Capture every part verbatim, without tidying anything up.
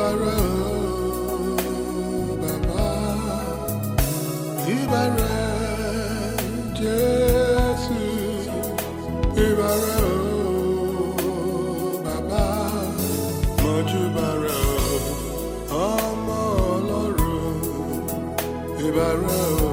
ìbàrẹ̀ o bàbá, ìbàrẹ̀ Jésù, ìbàrẹ̀ o bàbá, mojúbàrẹ̀ o ọmọ Ọlọ́run, ìbàrẹ̀ o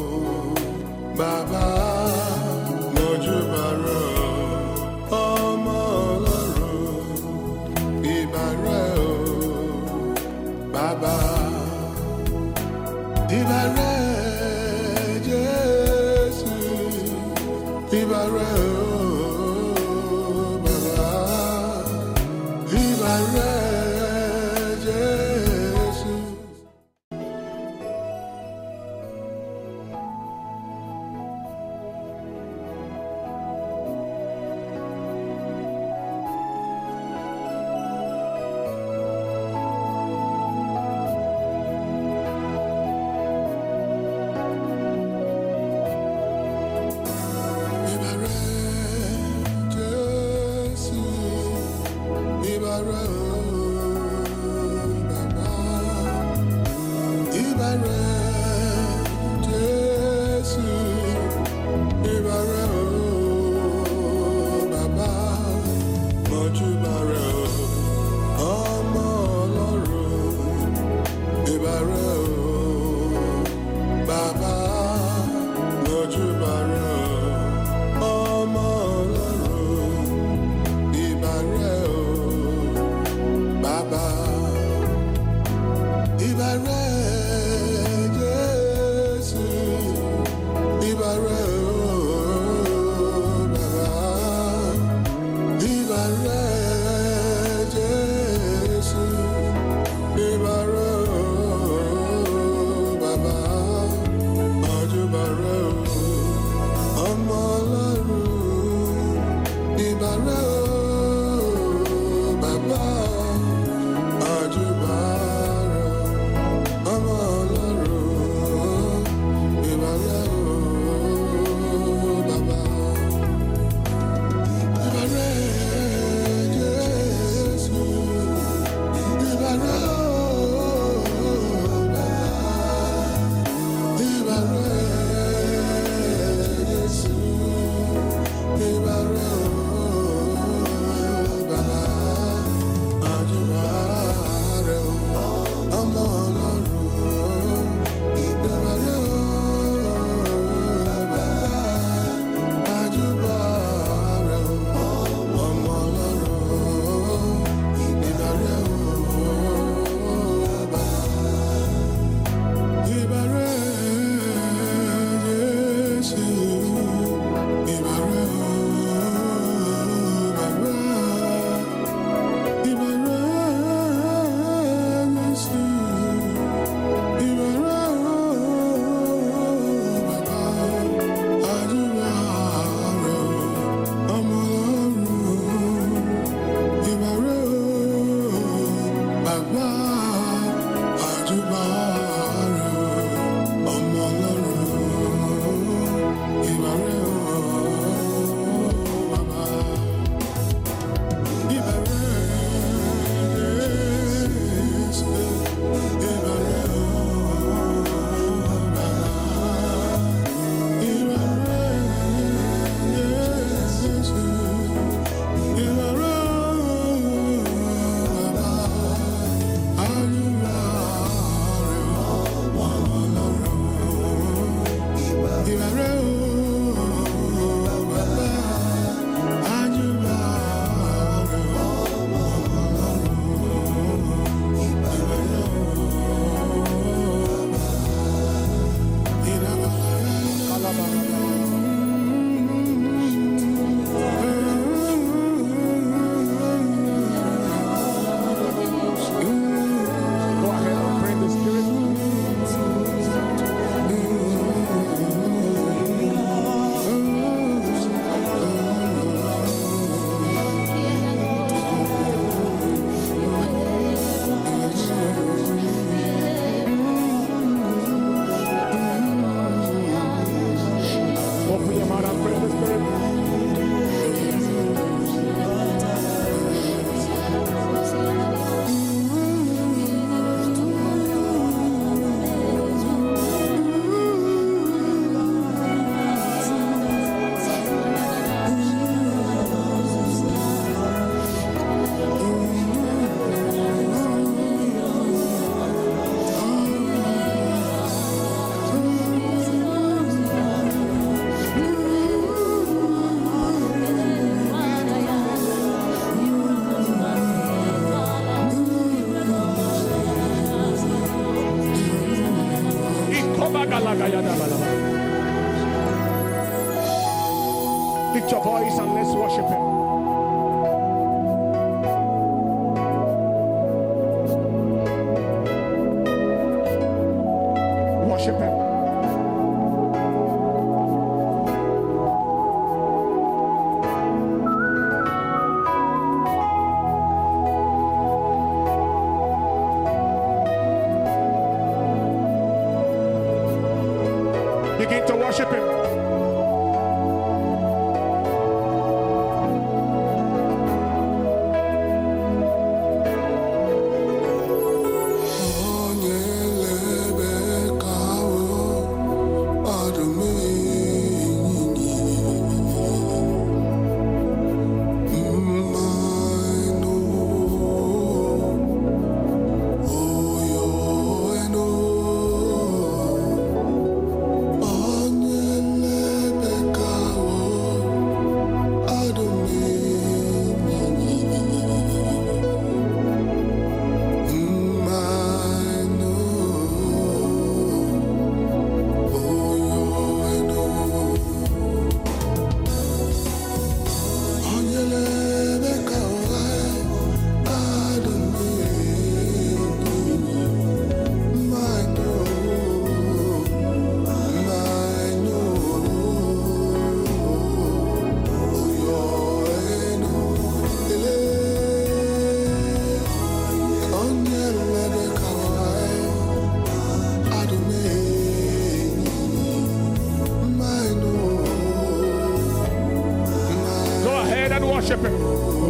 bàbá, mojúbàrẹ̀ o ọmọ Ọlọ́run, ìbàrẹ̀ o bàbá, ìbàrẹ̀ Jésù, ìbàrẹ̀ o bàbá, ìbàrẹ̀ Jésù. Lift your voice and let's worship him. Worship him. Begin to worship him. Worship him.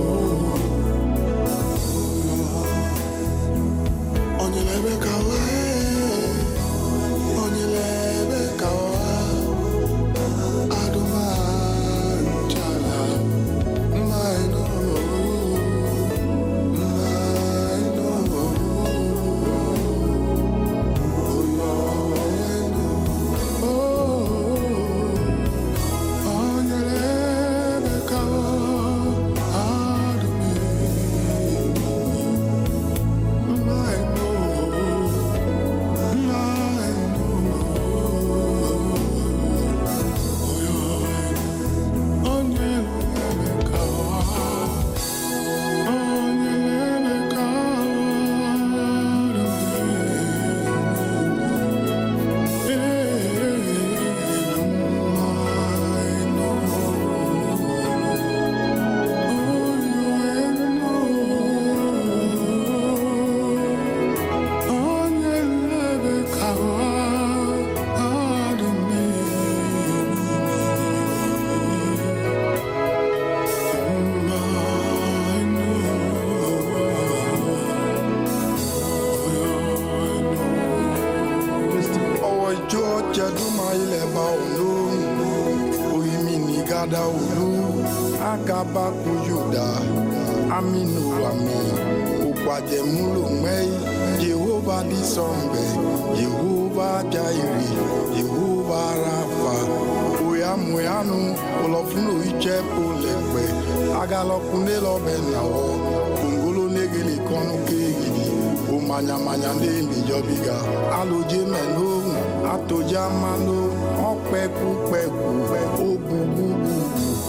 Akaba kuyuda, aminu ami, ukwaje mulu mei, Jehovah disombe, Jehovah jairi, Jehovah rafa, uya muyanu, olofunu iche polepe, agalokunde lobe nawo, kungulu negeli konu kegidi, umanya manya ndendi jobiga, aloje menu, atoja mano, opeku peku, obububu.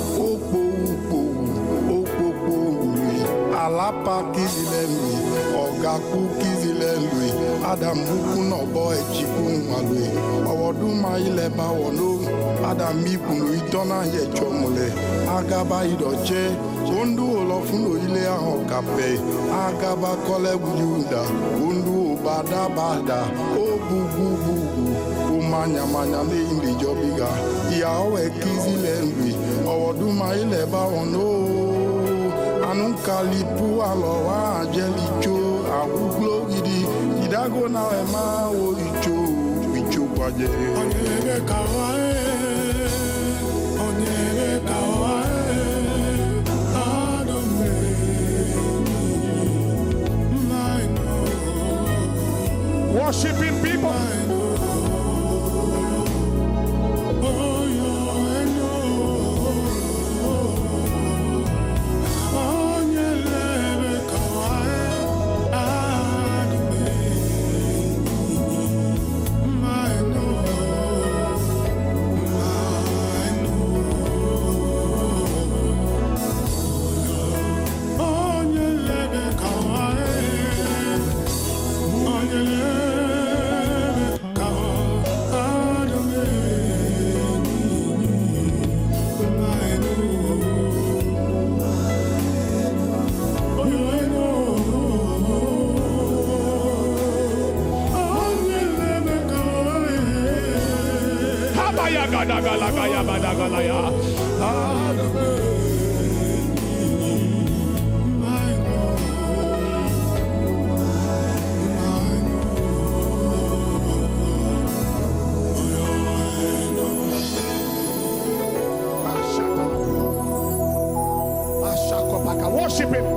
Alapa kizilelui, Ogaku kizilelui, Adam buku nobo echiku nmalui, Owoduma ileba wono, Adam ikunu itona yechomole, Agaba idoche, Ondu olofuno ile ahokape, Agaba kole wuyuda, Ondu obada bada, Obugu bugu, Umanya manya le indi jobiga, Iawe kizilelui, Owoduma ileba wono, Anunkalipu alowa ajelicho awuglo gidi idago na ema wo icho icho kwaje onyele kawae onyele kawae adome worshiping people. Badagalagaya, Badagalaya. Worship him.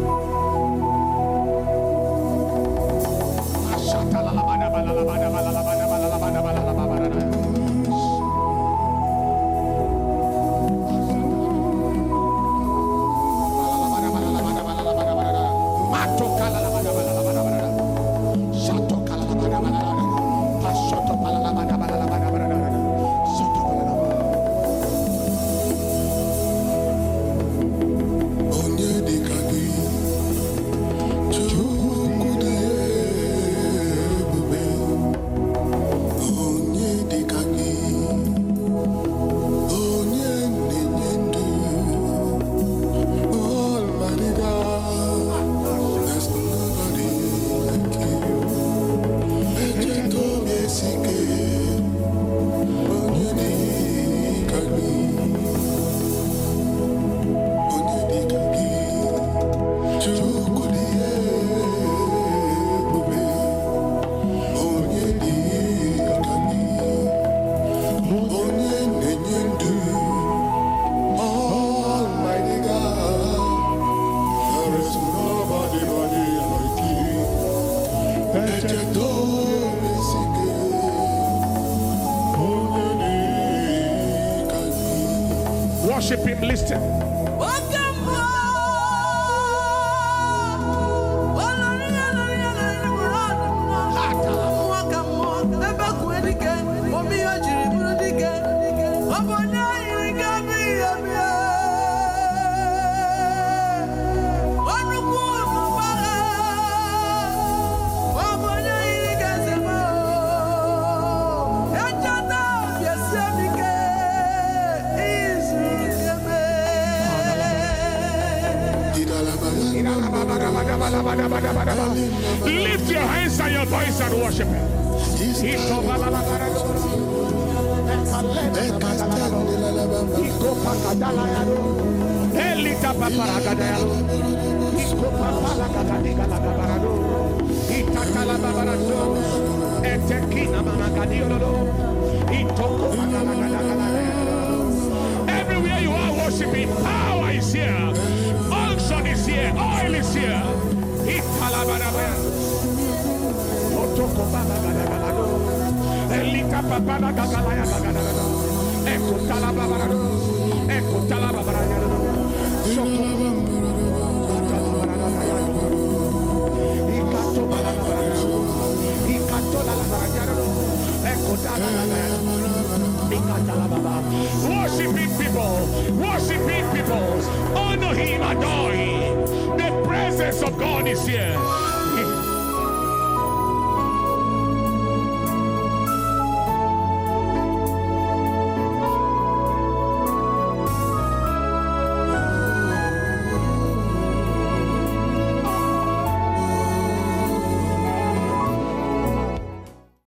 Worship him, listen. Lift your hands and your voice and worship him. Everywhere you are worshiping, power is here, unction is here, oil is here. Elita papala gagalaya gagalaya. Eko talabara. Eko talabara. Soto. Ikato balabara. Ikato balabara. Eko talabara. Ikatalababa. Worshiping people. Worshiping people. Honor him, adore him. The presence of God is here.